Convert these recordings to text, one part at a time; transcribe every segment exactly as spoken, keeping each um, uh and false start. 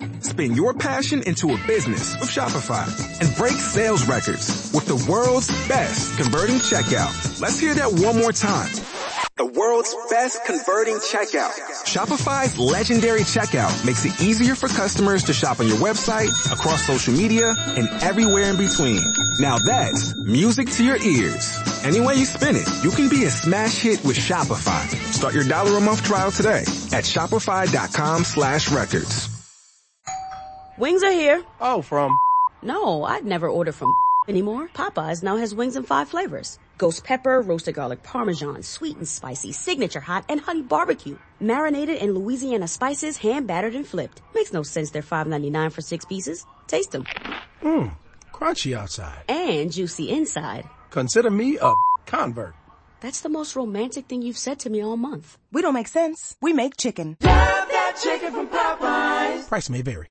Spin your passion into a business with Shopify and break sales records with the world's best converting checkout. Let's hear that one more time. The world's best converting checkout. Shopify's legendary checkout makes it easier for customers to shop on your website, across social media, and everywhere in between. Now that's music to your ears. Any way you spin it, you can be a smash hit with Shopify. Start your dollar a month trial today at shopify.com slash records. Wings are here. Oh, from? No, I'd never order from anymore. Popeyes now has wings in five flavors. Ghost pepper, roasted garlic parmesan, sweet and spicy, signature hot, and honey barbecue. Marinated in Louisiana spices, hand battered and flipped. Makes no sense they're five ninety-nine for six pieces. Taste them. Mmm, crunchy outside. And juicy inside. Consider me a convert. That's the most romantic thing you've said to me all month. We don't make sense. We make chicken. Love that chicken from Popeyes. Price may vary.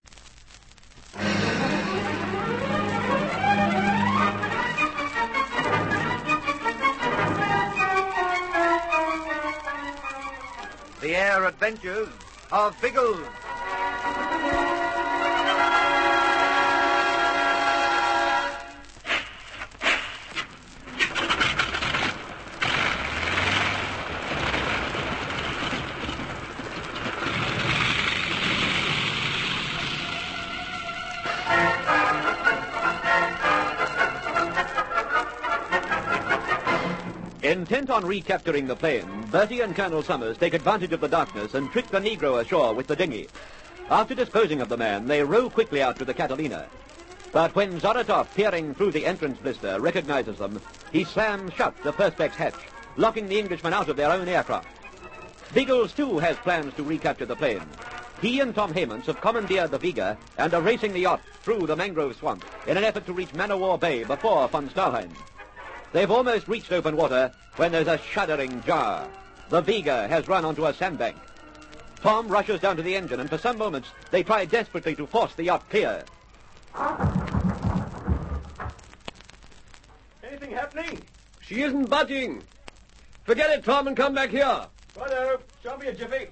The Air Adventures of Biggles. Intent on recapturing the plane, Bertie and Colonel Summers take advantage of the darkness and trick the Negro ashore with the dinghy. After disposing of the man, they row quickly out to the Catalina. But when Zoratov, peering through the entrance blister, recognizes them, he slams shut the Perspex hatch, locking the Englishmen out of their own aircraft. Biggles, too, has plans to recapture the plane. He and Tom Hammonds have commandeered the Vega and are racing the yacht through the mangrove swamp in an effort to reach Manowar Bay before von Stahlheim. They've almost reached open water when there's a shuddering jar. The Vega has run onto a sandbank. Tom rushes down to the engine, and for some moments they try desperately to force the yacht clear. Anything happening? She isn't budging. Forget it, Tom, and come back here. Righto. Show me a jiffy.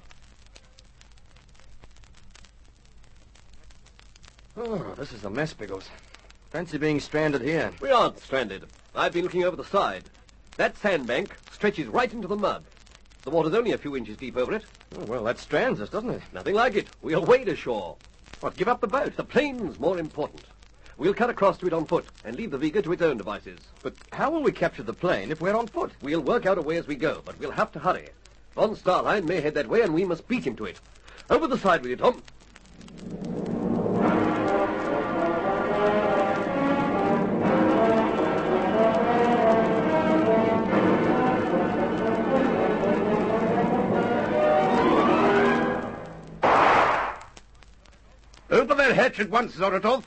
Oh, this is a mess, Biggles. Fancy being stranded here. We aren't stranded. I've been looking over the side. That sandbank stretches right into the mud. The water's only a few inches deep over it. Oh, well, that strands us, doesn't it? Nothing like it. We'll wade ashore. What, give up the boat? The plane's more important. We'll cut across to it on foot and leave the Vega to its own devices. But how will we capture the plane if we're on foot? We'll work out a way as we go, but we'll have to hurry. Von Stahlheim may head that way, and we must beat him to it. Over the side with you, Tom. Open that hatch at once, Zoratov.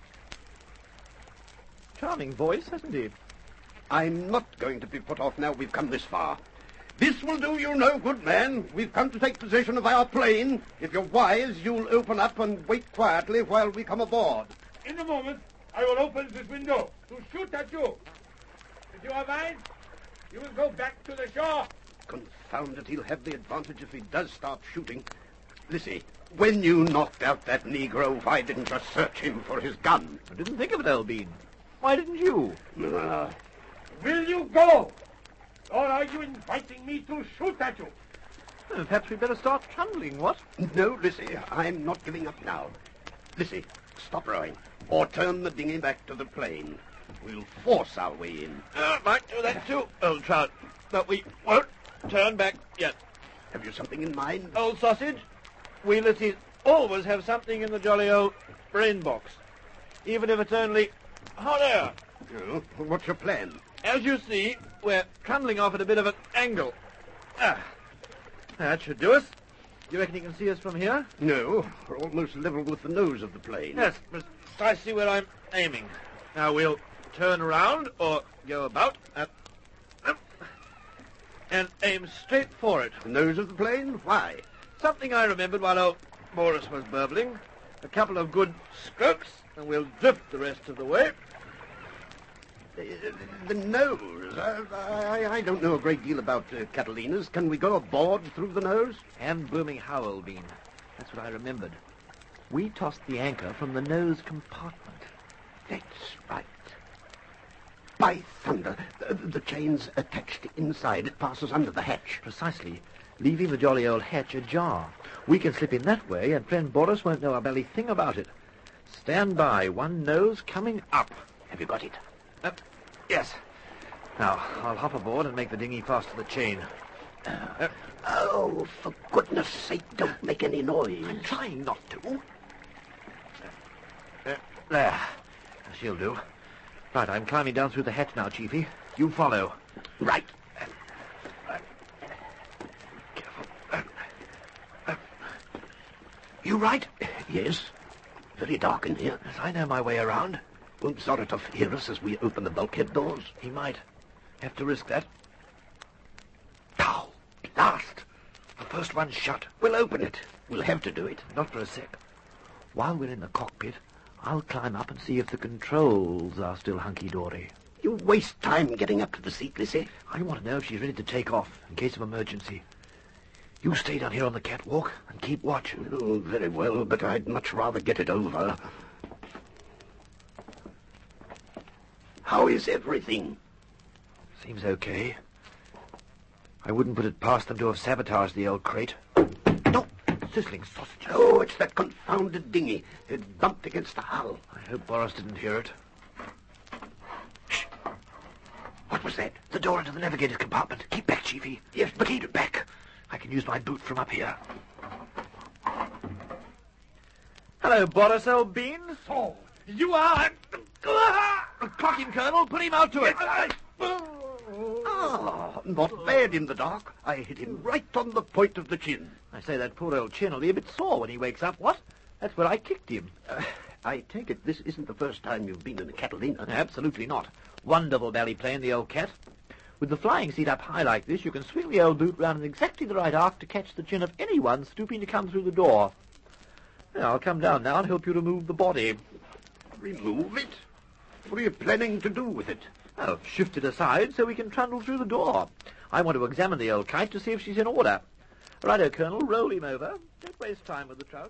Charming voice, hasn't he? I'm not going to be put off now we've come this far. This will do you no good, man. We've come to take possession of our plane. If you're wise, you'll open up and wait quietly while we come aboard. In a moment, I will open this window to shoot at you. If you are mine, you will go back to the shore. Confound it, he'll have the advantage if he does start shooting. Lissy, when you knocked out that Negro, why didn't you search him for his gun? I didn't think of it, Elbean. Why didn't you? Uh, will you go? Or are you inviting me to shoot at you? Well, perhaps we'd better start trundling, what? No, Lissy, I'm not giving up now. Lissy, stop rowing, or turn the dinghy back to the plane. We'll force our way in. Uh, might do that too, old trout. But we won't turn back yet. Have you something in mind? Old sausage? We Lissies always have something in the jolly old brain box. Even if it's only hot air. Oh, what's your plan? As you see, we're trundling off at a bit of an angle. Ah, that should do us. You reckon you can see us from here? No, we're almost level with the nose of the plane. Yes, precisely where I'm aiming. Now we'll turn around, or go about, and, and aim straight for it. The nose of the plane? Why? Something I remembered while old Morris was burbling. A couple of good strokes, and we'll drift the rest of the way. The, the nose? I, I, I don't know a great deal about uh, Catalinas. Can we go aboard through the nose? And booming how, Old Bean? That's what I remembered. We tossed the anchor from the nose compartment. That's right. By thunder, the, the chain's attached inside. It passes under the hatch. Precisely. Leaving the jolly old hatch ajar. We can slip in that way, and friend Boris won't know a belly thing about it. Stand by. One nose coming up. Have you got it? Uh, yes. Now, I'll hop aboard and make the dinghy fast to the chain. Uh, oh, for goodness sake, don't make any noise. I'm trying not to. Uh, there. She'll do. Right, I'm climbing down through the hatch now, Chiefy. You follow. Right. You right? Yes. Very dark in here. Yes, I know my way around. Won't Zoratov hear us as we open the bulkhead doors? He might. Have to risk that. Now, last. The first one's shut. We'll open it. We'll have to do it. Not for a sec. While we're in the cockpit, I'll climb up and see if the controls are still hunky-dory. You waste time getting up to the seat, Lissy. I want to know if she's ready to take off, in case of emergency. You stay down here on the catwalk and keep watch. Oh, very well, but I'd much rather get it over. How is everything? Seems okay. I wouldn't put it past them to have sabotaged the old crate. No! Sizzling sausages. Oh, it's that confounded dinghy. It bumped against the hull. I hope Boris didn't hear it. Shh! What was that? The door into the navigator's compartment. Keep back, Chiefy. Yes, but keep it back. I can use my boot from up here. Hello, Boris, old bean. So, you are... Clock him, Colonel. Put him out to it. Ah, not bad in the dark. I hit him right on the point of the chin. I say, that poor old chin will be a bit sore when he wakes up, what? That's where I kicked him. Uh, I take it this isn't the first time you've been in a Catalina. Absolutely not. Wonderful belly plane, the old cat. With the flying seat up high like this, you can swing the old boot round in exactly the right arc to catch the chin of anyone stooping to come through the door. Now, I'll come down now and help you remove the body. Remove it? What are you planning to do with it? Oh, shift it aside so we can trundle through the door. I want to examine the old kite to see if she's in order. Righto, Colonel, roll him over. Don't waste time with the trout.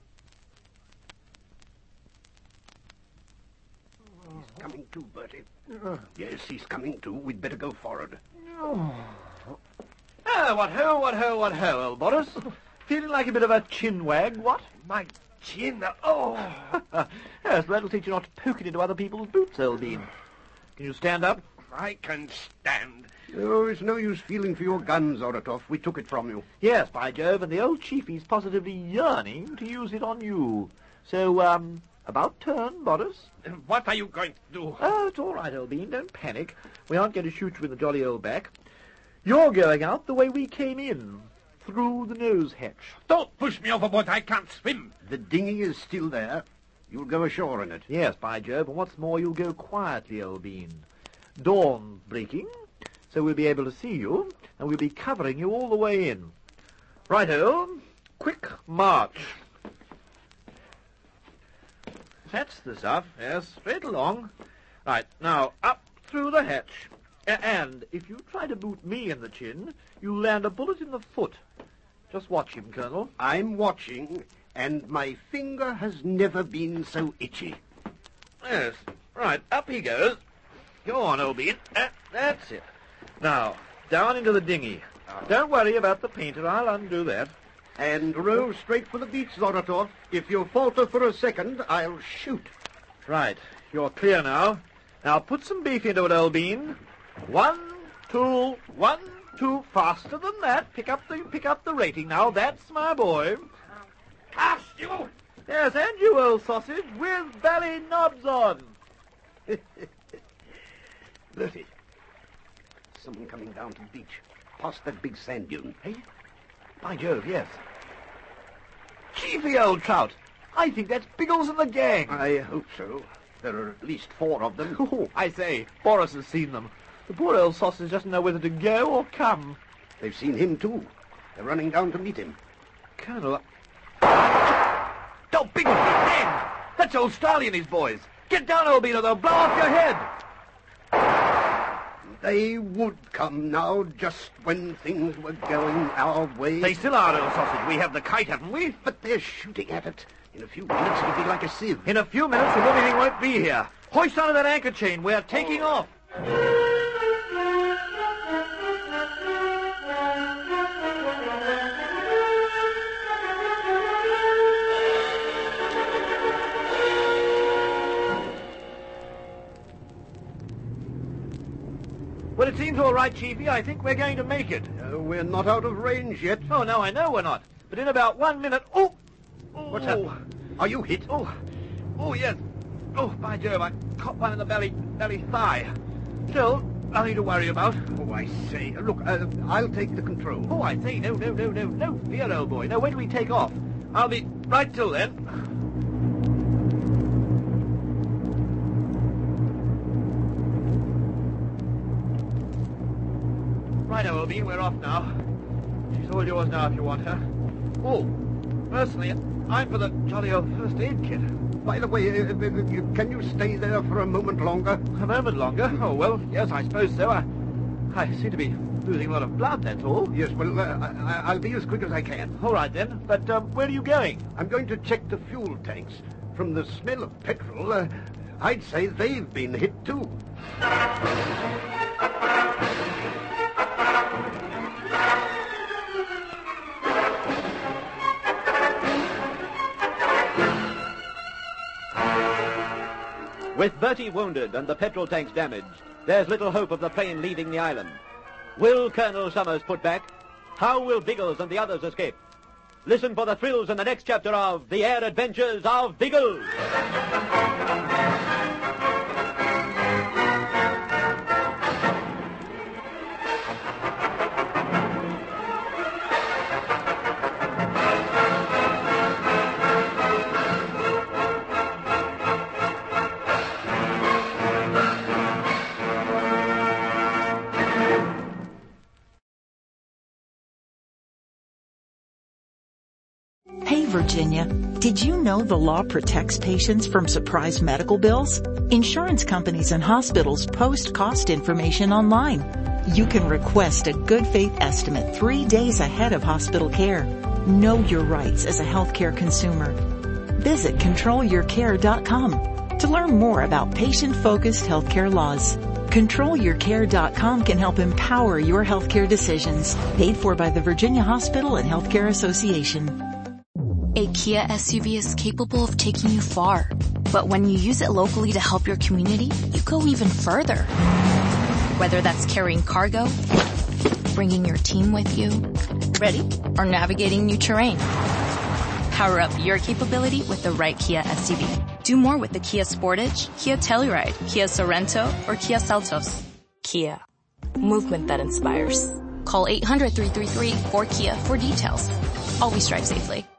He's coming to, Bertie. Yes, he's coming to. We'd better go forward. Oh, what ho, what ho, what ho, old Boris. Feeling like a bit of a chin wag, what? My chin, oh! Yes, that'll teach you not to poke it into other people's boots, old bean. Can you stand up? I can stand. Oh, it's no use feeling for your guns, Zoratov. We took it from you. Yes, by Jove, and the old chiefy's positively yearning to use it on you. So, um, about turn, Boris. What are you going to do? Oh, it's all right, old bean. Don't panic. We aren't going to shoot you in the jolly old back. You're going out the way we came in, through the nose hatch. Don't push me overboard. I can't swim. The dinghy is still there. You'll go ashore in it. Yes, by Jove, and what's more, you'll go quietly, old bean. Dawn's breaking, so we'll be able to see you, and we'll be covering you all the way in. Righto, quick march. That's the stuff, yes, straight along. Right, now, up through the hatch. A- and if you try to boot me in the chin, you'll land a bullet in the foot. Just watch him, Colonel. I'm watching, and my finger has never been so itchy. Yes, right, up he goes. Go on, old bean. Uh, that's it. Now, down into the dinghy. Don't worry about the painter. I'll undo that. And row straight for the beach, Zoratov. If you falter for a second, I'll shoot. Right. You're clear now. Now put some beef into it, old bean. One, two, one, two. Faster than that. Pick up the pick up the rating now. That's my boy. Cast you! Yes, and you, old sausage, with belly knobs on. Bertie, someone coming down to the beach, past that big sand dune. Hey? By Jove, yes. Chiefy old trout. I think that's Biggles and the gang. I hope so. There are at least four of them. Oh, I say, Boris has seen them. The poor old sausage doesn't know whether to go or come. They've seen him, too. They're running down to meet him. Colonel... Oh, Biggles, hang! That's old Starley and his boys. Get down, old bean, or they'll blow off your head. They would come now, just when things were going our way. They still are, old sausage. We have the kite, haven't we? But they're shooting at it. In a few minutes, it'll be like a sieve. In a few minutes, the blooming thing won't be here. Hoist onto that anchor chain. We're taking off. Well, it seems all right, Chiefy. I think we're going to make it. Uh, we're not out of range yet. Oh, no, I know we're not. But in about one minute... Oh! oh. What's happened? Are you hit? Oh, oh, yes. Oh, by Jove, I caught one in the belly, belly thigh. Still, nothing to worry about. Oh, I say. Look, uh, I'll take the control. Oh, I say, no, no, no, no, no fear, old boy. No, when do we take off? I'll be right till then. Right, L B, we're off now. She's all yours now if you want her. Oh, personally, I'm for the jolly old first aid kit. By the way, uh, uh, can you stay there for a moment longer? A moment longer? Oh, well, yes, I suppose so. I, I seem to be losing a lot of blood, that's all. Yes, well, uh, I, I'll be as quick as I can. All right, then. But um, where are you going? I'm going to check the fuel tanks. From the smell of petrol, uh, I'd say they've been hit, too. With Bertie wounded and the petrol tanks damaged, there's little hope of the plane leaving the island. Will Colonel Summers put back? How will Biggles and the others escape? Listen for the thrills in the next chapter of The Air Adventures of Biggles. Hey, Virginia, did you know the law protects patients from surprise medical bills? Insurance companies and hospitals post cost information online. You can request a good faith estimate three days ahead of hospital care. Know your rights as a healthcare consumer. Visit control your care dot com to learn more about patient-focused healthcare laws. control your care dot com can help empower your healthcare decisions. Paid for by the Virginia Hospital and Healthcare Association. A Kia S U V is capable of taking you far. But when you use it locally to help your community, you go even further. Whether that's carrying cargo, bringing your team with you, ready, or navigating new terrain. Power up your capability with the right Kia S U V. Do more with the Kia Sportage, Kia Telluride, Kia Sorento, or Kia Seltos. Kia. Movement that inspires. Call eight hundred, three three three, four K I A for details. Always drive safely.